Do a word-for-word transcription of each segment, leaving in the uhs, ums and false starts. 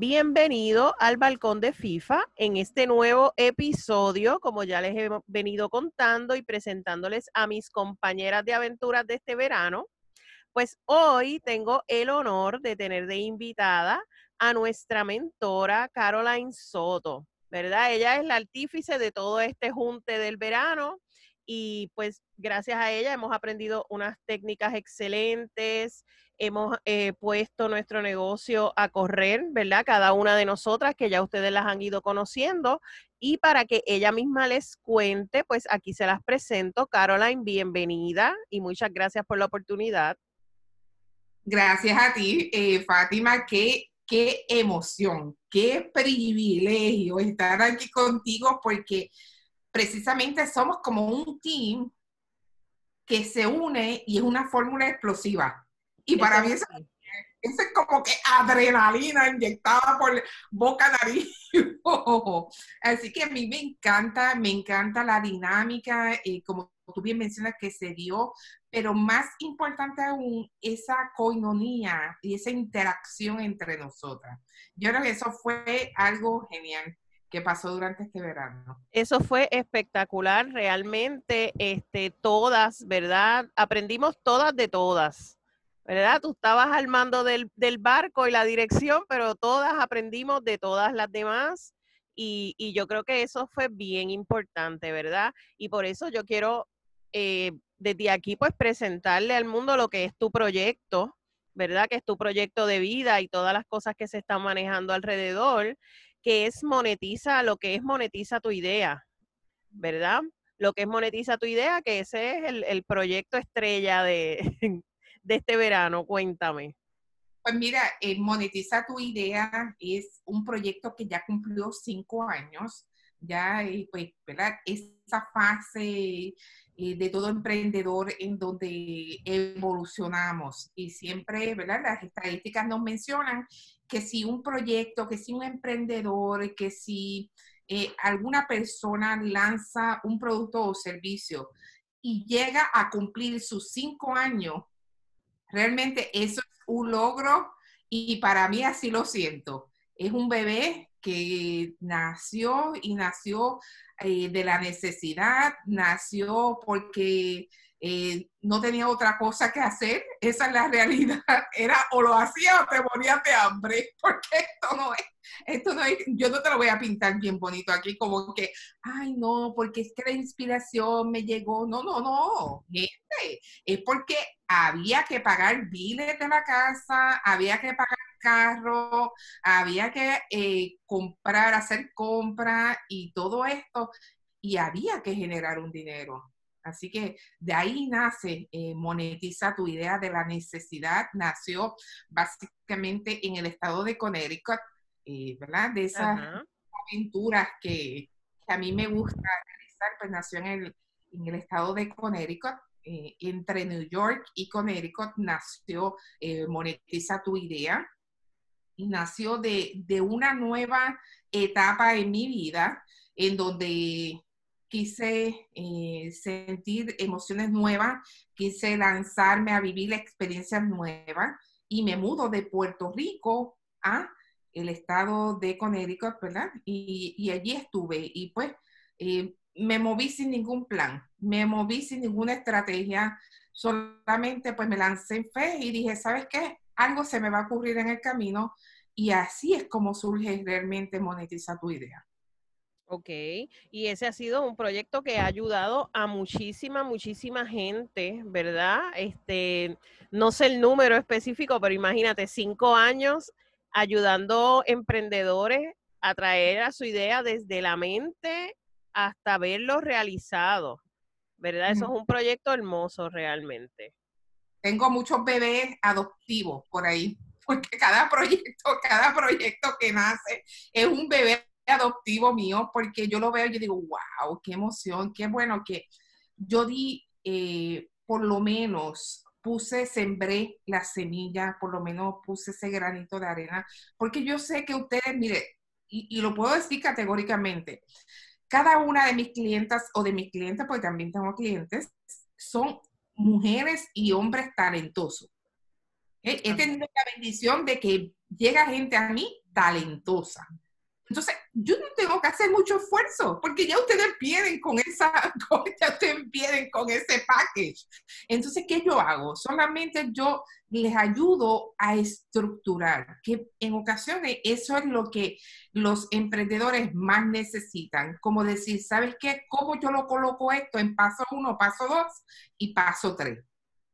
Bienvenido al Balcón de FIFA en este nuevo episodio, como ya les he venido contando y presentándoles a mis compañeras de aventuras de este verano. Pues hoy tengo el honor de tener de invitada a nuestra mentora Caroline Soto, ¿verdad? Ella es la artífice de todo este junte del verano y pues gracias a ella hemos aprendido unas técnicas excelentes, hemos eh, puesto nuestro negocio a correr, ¿verdad? Cada una de nosotras, que ya ustedes las han ido conociendo, y para que ella misma les cuente, pues aquí se las presento. Caroline, bienvenida y muchas gracias por la oportunidad. Gracias a ti, eh, Fátima, qué, qué emoción, qué privilegio estar aquí contigo porque precisamente somos como un team que se une y es una fórmula explosiva. Y Eso para es mí eso, así. eso es como que adrenalina inyectada por boca, nariz y ojo. Así que a mí me encanta, me encanta la dinámica, eh, como tú bien mencionas, que se dio, pero más importante aún, esa coinonía y esa interacción entre nosotras. Yo creo que eso fue algo genial que pasó durante este verano. Eso fue espectacular, realmente, este, todas, ¿verdad? Aprendimos todas de todas, ¿verdad? Tú estabas al mando del, del barco y la dirección, pero todas aprendimos de todas las demás y, y yo creo que eso fue bien importante, ¿verdad? Y por eso yo quiero eh, desde aquí pues presentarle al mundo lo que es tu proyecto, ¿verdad? Que es tu proyecto de vida y todas las cosas que se están manejando alrededor, que es monetiza, lo que es monetiza tu idea, ¿verdad? Lo que es monetiza tu idea, que ese es el, el proyecto estrella de, de este verano, cuéntame. Pues mira, eh, Monetiza tu idea es un proyecto que ya cumplió cinco años, ya eh, pues, ¿verdad? Esa fase eh, de todo emprendedor en donde evolucionamos y siempre, ¿verdad? Las estadísticas nos mencionan que si un proyecto, que si un emprendedor, que si eh, alguna persona lanza un producto o servicio y llega a cumplir sus cinco años, realmente eso es un logro y para mí así lo siento. Es un bebé que nació y nació eh, de la necesidad, nació porque eh, no tenía otra cosa que hacer. Esa es la realidad. Era o lo hacía o te morías de hambre, porque esto no es, esto no es, yo no te lo voy a pintar bien bonito aquí como que, ay no, porque es que la inspiración me llegó. No, no, no, gente, es porque había que pagar biles de la casa, había que pagar carro, había que eh, comprar, hacer compras y todo esto, y había que generar un dinero. Así que de ahí nace, eh, monetiza tu idea de la necesidad, nació básicamente en el estado de Connecticut, eh, ¿verdad? De esas Ajá. aventuras que, que, a mí me gusta realizar, pues nació en el, en el estado de Connecticut. Eh, entre New York y Connecticut nació eh, Monetiza tu idea y nació de, de una nueva etapa en mi vida en donde quise eh, sentir emociones nuevas, quise lanzarme a vivir experiencias nuevas y me mudo de Puerto Rico a el estado de Connecticut, ¿verdad? Y, y allí estuve y pues eh, me moví sin ningún plan, me moví sin ninguna estrategia, solamente pues me lancé en fe y dije, ¿sabes qué? Algo se me va a ocurrir en el camino y así es como surge realmente Monetiza tu idea. Ok, y ese ha sido un proyecto que ha ayudado a muchísima, muchísima gente, ¿verdad? Este, no sé el número específico, pero imagínate, cinco años ayudando emprendedores a traer a su idea desde la mente hasta verlo realizado, ¿verdad? Eso es un proyecto hermoso realmente. Tengo muchos bebés adoptivos por ahí, porque cada proyecto, cada proyecto que nace es un bebé adoptivo mío, porque yo lo veo y yo digo, wow, qué emoción, qué bueno que yo di, eh, por lo menos puse, sembré la semilla, por lo menos puse ese granito de arena, porque yo sé que ustedes, mire, y, y lo puedo decir categóricamente, cada una de mis clientas o de mis clientes, porque también tengo clientes, son mujeres y hombres talentosos. He, he tenido la bendición de que llega gente a mí talentosa. Entonces, yo no tengo que hacer mucho esfuerzo, porque ya ustedes vienen con esa, con, ya ustedes vienen con ese package. Entonces, ¿qué yo hago? Solamente yo les ayudo a estructurar, que en ocasiones eso es lo que los emprendedores más necesitan, como decir, ¿sabes qué? ¿Cómo yo lo coloco esto en paso uno, paso dos y paso tres?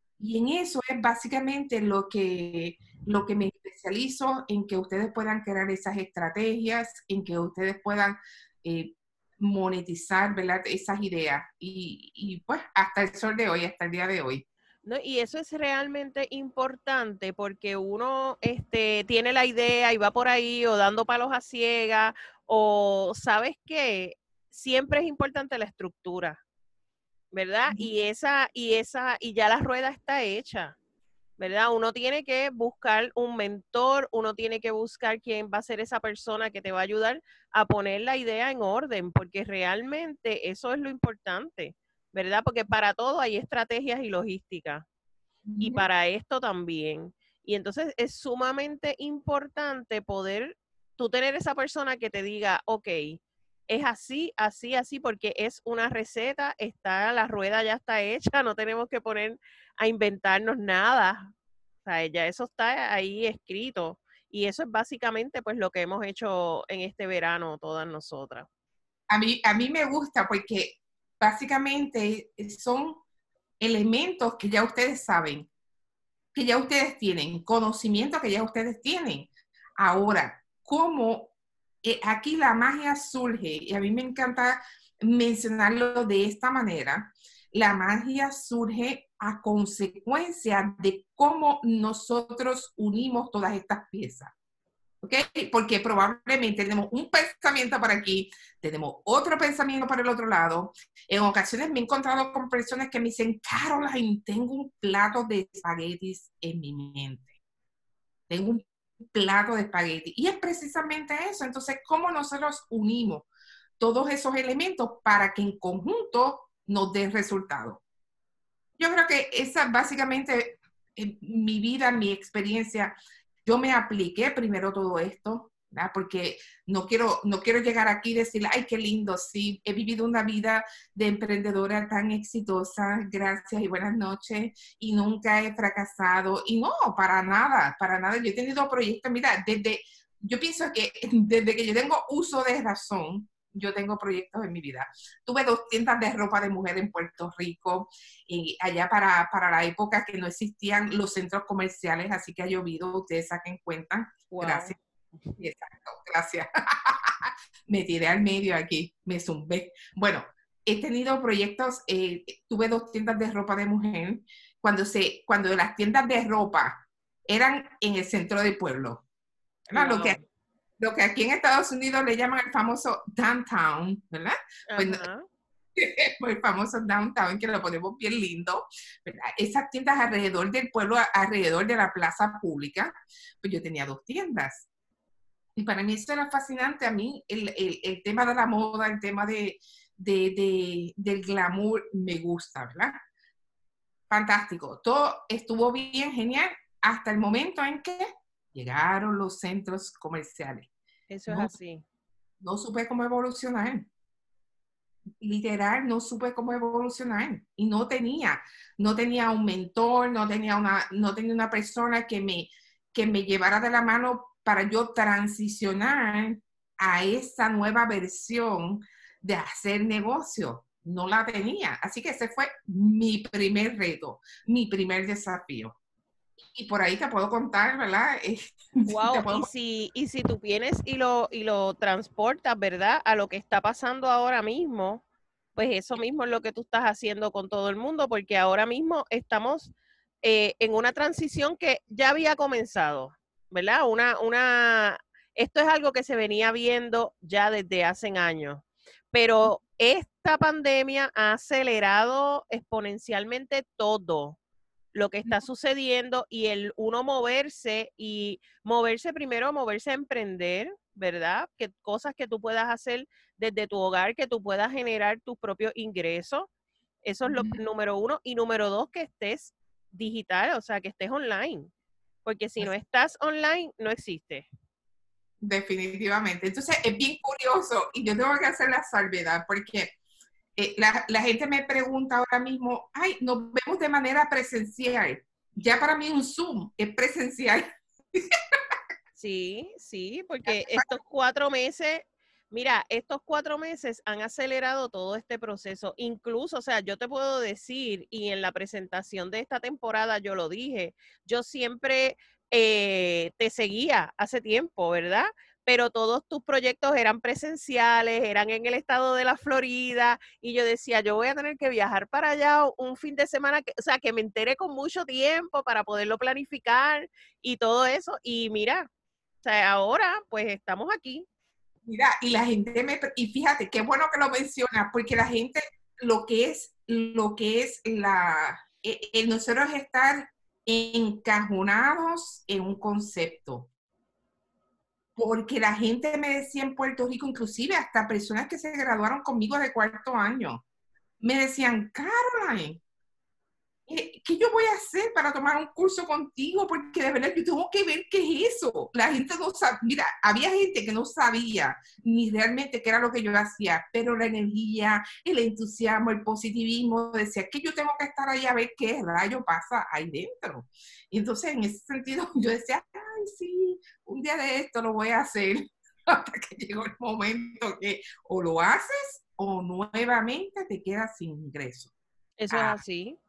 Y en eso es básicamente lo que, lo que me especializo, en que ustedes puedan crear esas estrategias, en que ustedes puedan eh, monetizar, ¿verdad? Esas ideas. Y, y pues hasta el sol de hoy, hasta el día de hoy. No, y eso es realmente importante porque uno este, tiene la idea y va por ahí o dando palos a ciegas o sabes qué, siempre es importante la estructura, ¿verdad? Y esa, y esa, y ya la rueda está hecha, ¿verdad? Uno tiene que buscar un mentor, uno tiene que buscar quién va a ser esa persona que te va a ayudar a poner la idea en orden, porque realmente eso es lo importante, ¿verdad? Porque para todo hay estrategias y logística, y para esto también. Y entonces es sumamente importante poder tú tener esa persona que te diga, ok, es así, así, así, porque es una receta, está, la rueda ya está hecha, no tenemos que poner a inventarnos nada. O sea, ya eso está ahí escrito. Y eso es básicamente pues lo que hemos hecho en este verano todas nosotras. A mí, a mí me gusta porque básicamente son elementos que ya ustedes saben, que ya ustedes tienen, conocimiento que ya ustedes tienen. Ahora, ¿cómo eh, aquí la magia surge? Y a mí me encanta mencionarlo de esta manera. La magia surge a consecuencia de cómo nosotros unimos todas estas piezas. ¿Ok? Porque probablemente tenemos un pensamiento para aquí, tenemos otro pensamiento para el otro lado. En ocasiones me he encontrado con personas que me dicen, Caroline, tengo un plato de espaguetis en mi mente. Tengo un plato de espagueti. Y es precisamente eso. Entonces, ¿cómo nosotros unimos todos esos elementos para que en conjunto nos den resultados? Yo creo que esa básicamente en mi vida, mi experiencia, yo me apliqué primero todo esto, ¿verdad? Porque no quiero, no quiero llegar aquí y decir, ay, qué lindo, sí, he vivido una vida de emprendedora tan exitosa, gracias y buenas noches, y nunca he fracasado. Y no, para nada, para nada. Yo he tenido proyectos, mira, desde, yo pienso que desde que yo tengo uso de razón, yo tengo proyectos en mi vida. Tuve dos tiendas de ropa de mujer en Puerto Rico, y allá para, para la época que no existían los centros comerciales, así que ha llovido, ustedes saquen cuenta. Wow. Gracias. Exacto, gracias. Me tiré al medio aquí, me zumbé. Bueno, he tenido proyectos, eh, tuve dos tiendas de ropa de mujer, cuando, se, cuando las tiendas de ropa eran en el centro del pueblo. Wow. Lo que lo que aquí en Estados Unidos le llaman el famoso downtown, ¿verdad? Pues, el famoso downtown, que lo ponemos bien lindo, ¿verdad? Esas tiendas alrededor del pueblo, alrededor de la plaza pública, pues yo tenía dos tiendas. Y para mí eso era fascinante. A mí el, el, el tema de la moda, el tema de, de, de, del glamour me gusta, ¿verdad? Fantástico. Todo estuvo bien, genial, hasta el momento en que llegaron los centros comerciales. Eso es no, así. No supe cómo evolucionar. Literal, no supe cómo evolucionar. Y no tenía, no tenía un mentor, no tenía una, no tenía una persona que me, que me llevara de la mano para yo transicionar a esa nueva versión de hacer negocio. No la tenía. Así que ese fue mi primer reto, mi primer desafío. Y por ahí te puedo contar, ¿verdad? Wow, puedo... y si, y si tú vienes y lo, y lo transportas, ¿verdad? A lo que está pasando ahora mismo, pues eso mismo es lo que tú estás haciendo con todo el mundo, porque ahora mismo estamos eh, en una transición que ya había comenzado, ¿verdad? Una, una, esto es algo que se venía viendo ya desde hace años, pero esta pandemia ha acelerado exponencialmente todo lo que está sucediendo y el uno moverse y moverse primero, moverse a emprender, ¿verdad? Que cosas que tú puedas hacer desde tu hogar, que tú puedas generar tus propios ingresos. Eso es lo número uno. Y número dos, que estés digital, o sea, que estés online. Porque si no estás online, no existe. definitivamente. Entonces, es bien curioso y yo tengo que hacer la salvedad porque eh, la, la gente me pregunta ahora mismo, ay, nos vemos de manera presencial. Ya para mí un Zoom es presencial. Sí, sí, porque estos cuatro meses, mira, estos cuatro meses han acelerado todo este proceso. Incluso, o sea, yo te puedo decir, y en la presentación de esta temporada yo lo dije, yo siempre eh, te seguía hace tiempo, ¿verdad? Pero todos tus proyectos eran presenciales, eran en el estado de la Florida, y yo decía, yo voy a tener que viajar para allá un fin de semana, que, o sea, que me entere con mucho tiempo para poderlo planificar y todo eso. Y mira, o sea, ahora pues estamos aquí. Mira, y la gente me, y fíjate, qué bueno que lo mencionas, porque la gente, lo que es, lo que es la, el, el nosotros estar encajonados en un concepto. Porque la gente me decía en Puerto Rico, inclusive hasta personas que se graduaron conmigo de cuarto año, me decían, Caroline, ¿qué, ¿qué yo voy a hacer para tomar un curso contigo? Porque de verdad yo tengo que ver qué es eso. La gente no sabe, mira, había gente que no sabía ni realmente qué era lo que yo hacía, pero la energía, el entusiasmo, el positivismo, decía que yo tengo que estar ahí a ver qué rayo pasa ahí dentro. Y entonces en ese sentido yo decía, ay, sí, un día de esto lo voy a hacer. Hasta que llegó el momento que o lo haces o nuevamente te quedas sin ingreso. Eso es Ah, así.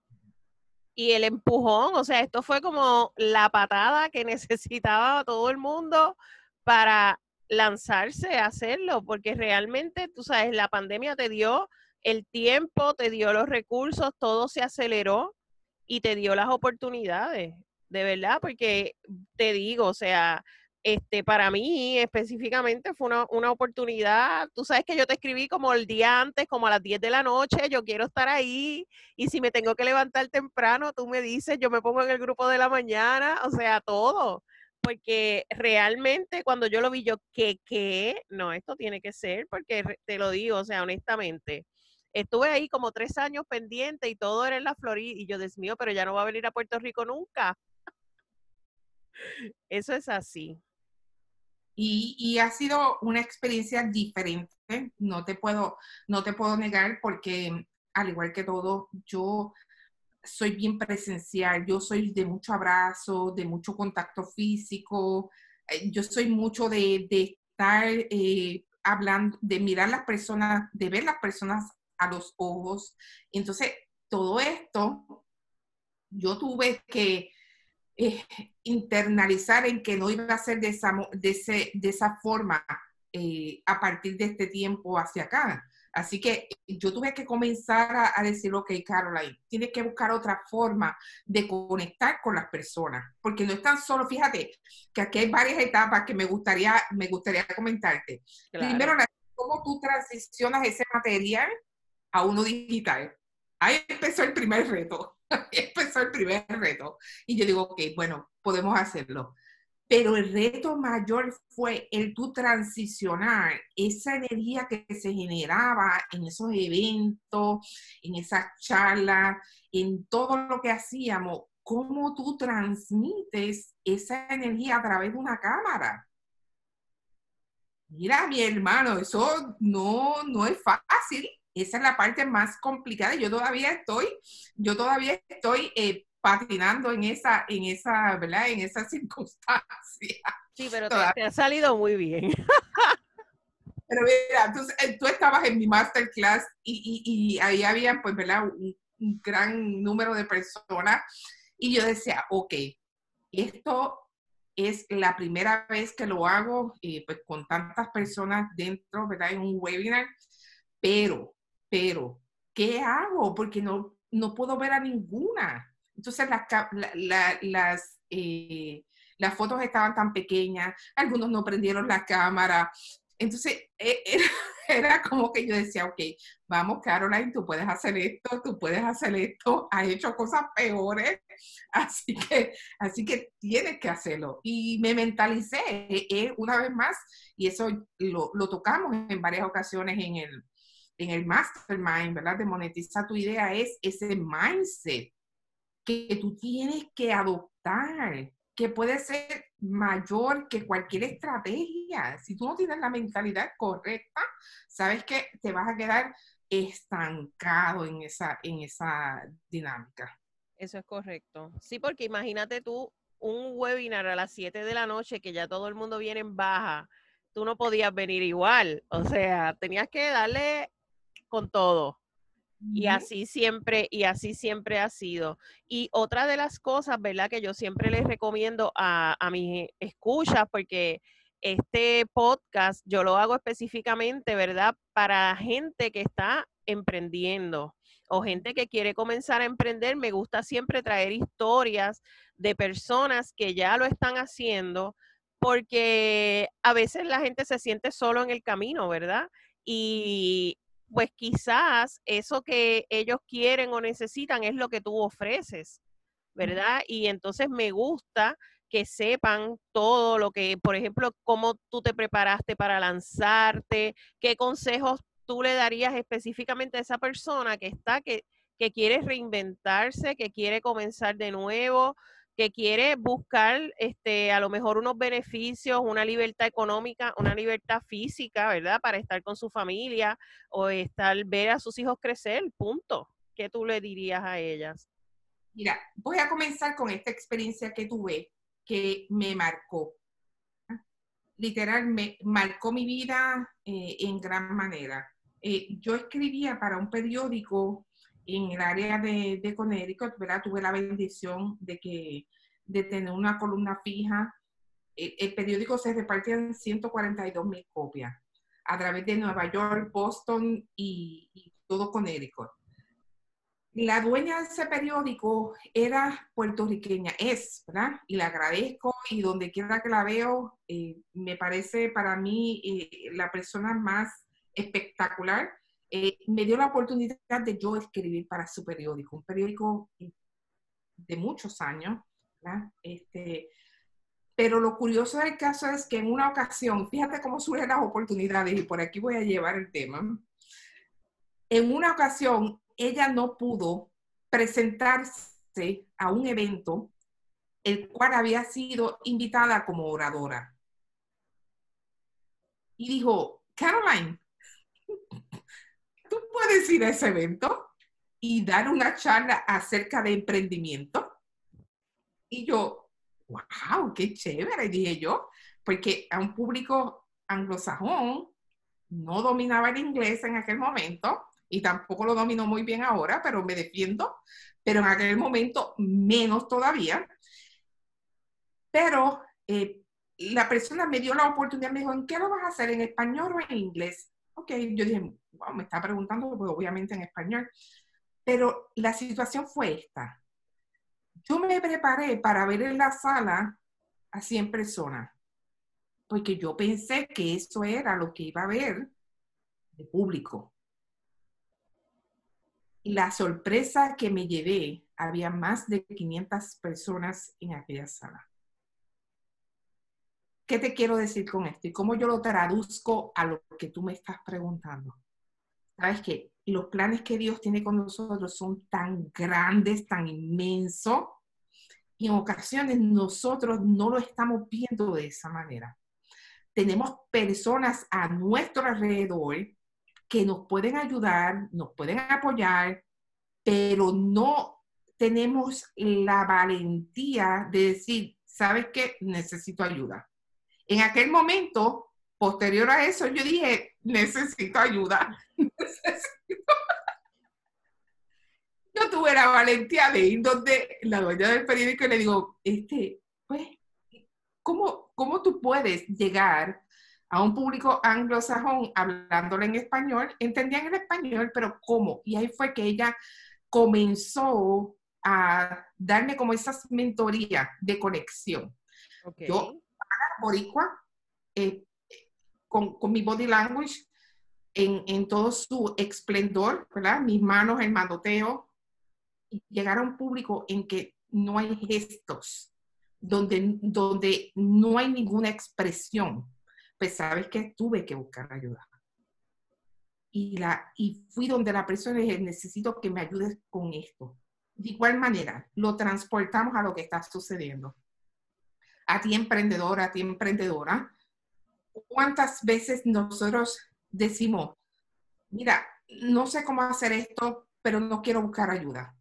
Y el empujón, o sea, esto fue como la patada que necesitaba todo el mundo para lanzarse a hacerlo, porque realmente, tú sabes, la pandemia te dio el tiempo, te dio los recursos, todo se aceleró y te dio las oportunidades, de verdad, porque te digo, o sea, este, para mí específicamente fue una, una oportunidad. Tú sabes que yo te escribí como el día antes, como a las diez de la noche, yo quiero estar ahí, y si me tengo que levantar temprano, tú me dices, yo me pongo en el grupo de la mañana, o sea, todo. Porque realmente cuando yo lo vi, yo, ¿qué, qué? No, esto tiene que ser, porque te lo digo, o sea, honestamente, estuve ahí como tres años pendiente y todo era en la Florida, y yo, Dios mío, pero ya no va a venir a Puerto Rico nunca. Eso es así. Y, y, ha sido una experiencia diferente, no te puedo, no te puedo negar porque al igual que todo, yo soy bien presencial, yo soy de mucho abrazo, de mucho contacto físico, eh, yo soy mucho de, de estar eh, hablando, de mirar las personas, de ver las personas a los ojos. Entonces, todo esto, yo tuve que eh, internalizar en que no iba a ser de esa, de ese, de esa forma eh, a partir de este tiempo hacia acá. Así que yo tuve que comenzar a, a decir, ok, Caroline, tienes que buscar otra forma de conectar con las personas, porque no es tan solo, fíjate, que aquí hay varias etapas que me gustaría, me gustaría comentarte. Primero, Claro. la, cómo tú transicionas ese material a uno digital. Ahí empezó el primer reto. Empezó el primer reto. Y yo digo, ok, bueno, podemos hacerlo. Pero el reto mayor fue el tú transicionar esa energía que se generaba en esos eventos, en esas charlas, en todo lo que hacíamos, cómo tú transmites esa energía a través de una cámara. Mira, mi hermano, eso no, no es fácil. Esa es la parte más complicada. Yo todavía estoy, yo todavía estoy eh, patinando en esa, en esa, ¿verdad? En esa circunstancia. Sí, pero te, Todavía. te ha salido muy bien. Pero mira, entonces, eh, tú estabas en mi masterclass y, y, y ahí había, pues, ¿verdad? Un, un gran número de personas y yo decía, ok, esto es la primera vez que lo hago, eh, pues con tantas personas dentro, ¿verdad? En un webinar, pero, pero, ¿qué hago? Porque no, no puedo ver a ninguna. Entonces las, la, la, las, eh, las fotos estaban tan pequeñas, algunos no prendieron la cámara. Entonces era, era como que yo decía, ok, vamos Caroline, tú puedes hacer esto, tú puedes hacer esto, has hecho cosas peores, así que, así que tienes que hacerlo. Y me mentalicé eh, una vez más, y eso lo, lo tocamos en varias ocasiones en el, en el mastermind, ¿verdad? De monetizar tu idea, es ese mindset que tú tienes que adoptar. que puede ser mayor que cualquier estrategia. Si tú no tienes la mentalidad correcta, sabes que te vas a quedar estancado en esa, en esa dinámica. Eso es correcto. Sí, porque imagínate tú un webinar a las siete de la noche que ya todo el mundo viene en baja, tú no podías venir igual, o sea, tenías que darle con todo. Y Uh-huh. así siempre, y así siempre ha sido. Y otra de las cosas, ¿verdad? Que yo siempre les recomiendo a, a mis escuchas, porque este podcast yo lo hago específicamente, ¿verdad? Para gente que está emprendiendo o gente que quiere comenzar a emprender. Me gusta siempre traer historias de personas que ya lo están haciendo, porque a veces la gente se siente solo en el camino, ¿verdad? Y pues quizás eso que ellos quieren o necesitan es lo que tú ofreces, ¿verdad? Y entonces me gusta que sepan todo lo que, por ejemplo, cómo tú te preparaste para lanzarte, qué consejos tú le darías específicamente a esa persona que está, que, que quiere reinventarse, que quiere comenzar de nuevo, que quiere buscar este, a lo mejor unos beneficios, una libertad económica, una libertad física, ¿verdad? Para estar con su familia o estar, ver a sus hijos crecer, punto. ¿Qué tú le dirías a ellas? Mira, voy a comenzar con esta experiencia que tuve que me marcó. Literal, me marcó mi vida eh, en gran manera. Eh, yo escribía para un periódico en el área de, de Connecticut, ¿verdad? Tuve la bendición de, que, de tener una columna fija. El, el periódico se repartía en ciento cuarenta y dos mil copias a través de Nueva York, Boston y, y todo Connecticut. La dueña de ese periódico era puertorriqueña, es, ¿verdad? Y le agradezco y donde quiera que la veo, eh, me parece para mí eh, la persona más espectacular. Eh, me dio la oportunidad de yo escribir para su periódico, un periódico de muchos años, ¿verdad? Este, pero lo curioso del caso es que en una ocasión, fíjate cómo surgen las oportunidades y por aquí voy a llevar el tema. En una ocasión, ella no pudo presentarse a un evento el cual había sido invitada como oradora. Y dijo, Caroline, ¿tú puedes ir a ese evento y dar una charla acerca de emprendimiento? Y yo, wow, qué chévere, dije yo, porque a un público anglosajón no dominaba el inglés en aquel momento y tampoco lo domino muy bien ahora, pero me defiendo, pero en aquel momento menos todavía. Pero eh, la persona me dio la oportunidad, me dijo, ¿en qué lo vas a hacer? ¿En español o en inglés? Ok, yo dije, wow, me está preguntando, pues obviamente en español. Pero la situación fue esta. Yo me preparé para ver en la sala a cien personas, porque yo pensé que eso era lo que iba a ver de público. Y la sorpresa que me llevé, había más de quinientas personas en aquella sala. ¿Qué te quiero decir con esto? Y cómo yo lo traduzco a lo que tú me estás preguntando. Sabes que los planes que Dios tiene con nosotros son tan grandes, tan inmensos, y en ocasiones nosotros no lo estamos viendo de esa manera. Tenemos personas a nuestro alrededor que nos pueden ayudar, nos pueden apoyar, pero no tenemos la valentía de decir, ¿sabes qué? Necesito ayuda. En aquel momento, posterior a eso, yo dije, necesito ayuda. Necesito. Yo tuve la valentía de ir donde la dueña del periódico y le digo, este, pues, ¿cómo, cómo tú puedes llegar a un público anglosajón hablándole en español? Entendían el español, pero ¿cómo? Y ahí fue que ella comenzó a darme como esas mentorías de conexión. Okay. Yo, boricua, eh, con, con mi body language en, en todo su esplendor, ¿verdad? Mis manos, el manoteo, y llegar a un público en que no hay gestos, donde, donde no hay ninguna expresión, pues sabes que tuve que buscar ayuda. Y, la, y fui donde la persona dije, necesito que me ayudes con esto. De igual manera, lo transportamos a lo que está sucediendo. a ti emprendedora, a ti emprendedora, ¿cuántas veces nosotros decimos, mira, no sé cómo hacer esto, pero no quiero buscar ayuda?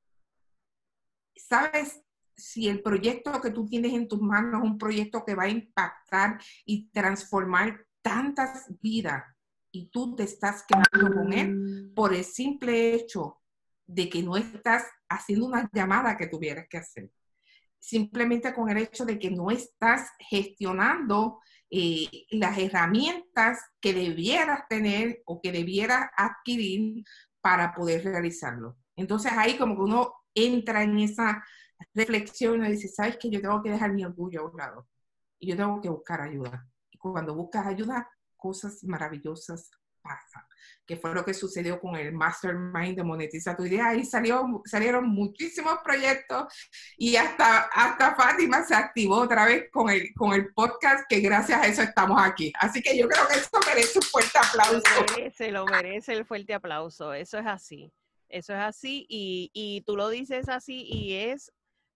¿Sabes si el proyecto que tú tienes en tus manos es un proyecto que va a impactar y transformar tantas vidas y tú te estás quedando con él por el simple hecho de que no estás haciendo una llamada que tuvieras que hacer? Simplemente con el hecho de que no estás gestionando eh, las herramientas que debieras tener o que debieras adquirir para poder realizarlo. Entonces ahí como que uno entra en esa reflexión y dice, ¿sabes qué? Yo tengo que dejar mi orgullo a un lado y yo tengo que buscar ayuda. Y cuando buscas ayuda, cosas maravillosas pasan, que fue lo que sucedió con el Mastermind de Monetiza tu Idea. Ahí salió, salieron muchísimos proyectos y hasta, hasta Fátima se activó otra vez con el, con el podcast, que gracias a eso estamos aquí. Así que yo creo que eso merece un fuerte aplauso. Lo merece, lo merece el fuerte aplauso. Eso es así. Eso es así y, y tú lo dices así y es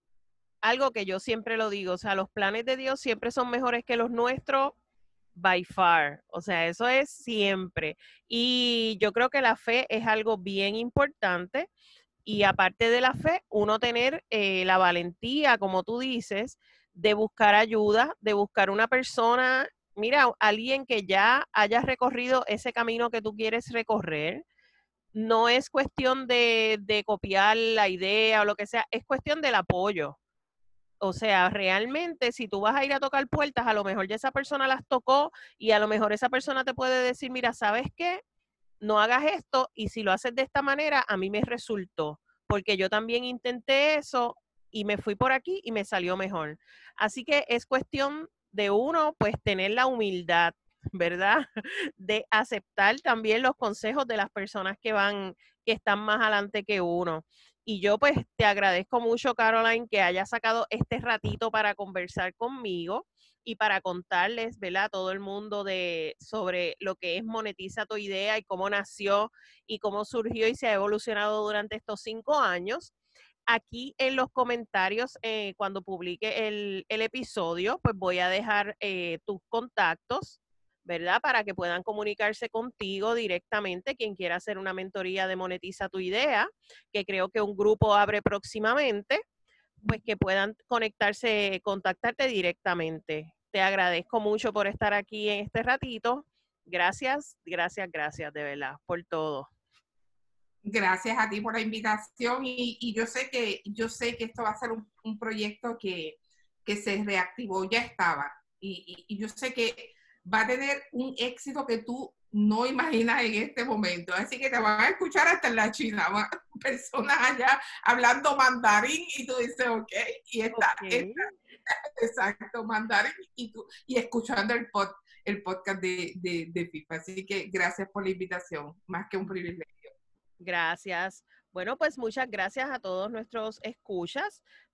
algo que yo siempre lo digo. O sea, los planes de Dios siempre son mejores que los nuestros. By far, o sea, eso es siempre. Y yo creo que la fe es algo bien importante y aparte de la fe, uno tener eh, la valentía, como tú dices, de buscar ayuda, de buscar una persona, mira, alguien que ya haya recorrido ese camino que tú quieres recorrer. No es cuestión de, de copiar la idea o lo que sea, es cuestión del apoyo. O sea, realmente, si tú vas a ir a tocar puertas, a lo mejor ya esa persona las tocó y a lo mejor esa persona te puede decir, mira, ¿sabes qué? No hagas esto y si lo haces de esta manera, a mí me resultó, porque yo también intenté eso y me fui por aquí y me salió mejor. Así que es cuestión de uno, pues, tener la humildad, ¿verdad? De aceptar también los consejos de las personas que van, que están más adelante que uno. Y yo pues te agradezco mucho, Caroline, que hayas sacado este ratito para conversar conmigo y para contarles, ¿verdad? A todo el mundo de, sobre lo que es Monetiza tu Idea y cómo nació y cómo surgió y se ha evolucionado durante estos cinco años. Aquí en los comentarios, eh, cuando publique el, el, episodio, pues voy a dejar eh, tus contactos, ¿verdad? Para que puedan comunicarse contigo directamente, quien quiera hacer una mentoría de Monetiza tu Idea, que creo que un grupo abre próximamente, pues que puedan conectarse, contactarte directamente. Te agradezco mucho por estar aquí en este ratito. Gracias, gracias, gracias, de verdad, por todo. Gracias a ti por la invitación y, y yo sé que yo sé que esto va a ser un, un proyecto que, que se reactivó, ya estaba, y, y, y yo sé que va a tener un éxito que tú no imaginas en este momento, así que te van a escuchar hasta en la China, va, personas allá hablando mandarín y tú dices, ok, y está, okay. está exacto, mandarín y, tú, y escuchando el, pod, el podcast de, de, de FIFA, así que gracias por la invitación, más que un privilegio. Gracias. Bueno, pues muchas gracias a todos nuestros escuchas.